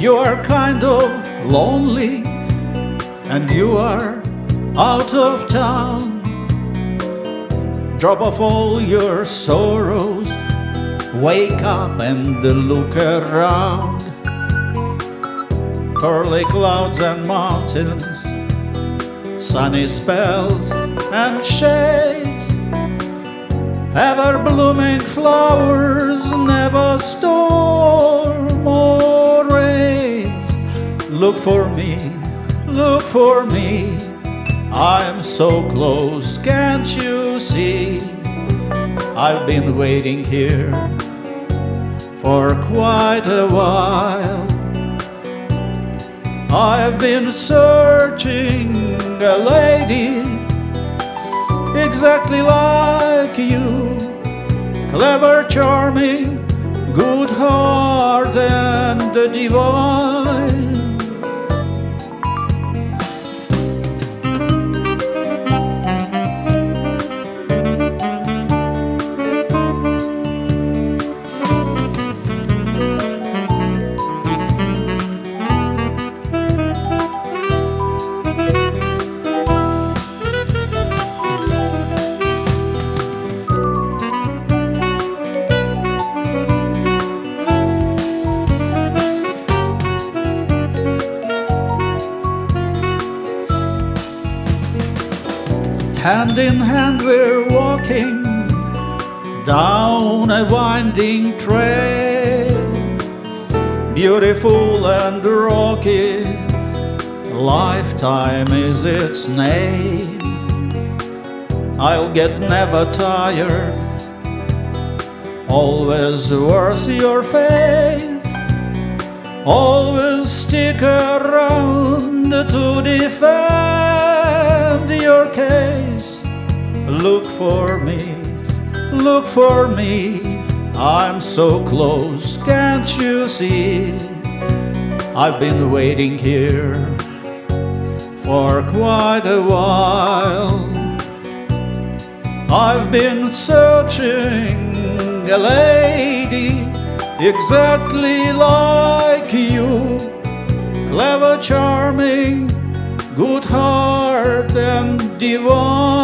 You are kind of lonely and you are out of town. Drop off all your sorrows, wake up and look around. Pearly clouds and mountains, sunny spells and shades, ever blooming flowers, never storm or rains. Look for me, I'm so close, can't you see? I've been waiting here for quite a while. I've been searching a lady exactly like you, clever, charming, good heart and divine. Hand in hand we're walking down a winding trail, beautiful and rocky, lifetime is its name. I'll get never tired, always worth your faith, always stick around to defend your case. Look for me, I'm so close, can't you see? I've been waiting here for quite a while. I've been searching a lady exactly like you, clever, charming, good heart and divine.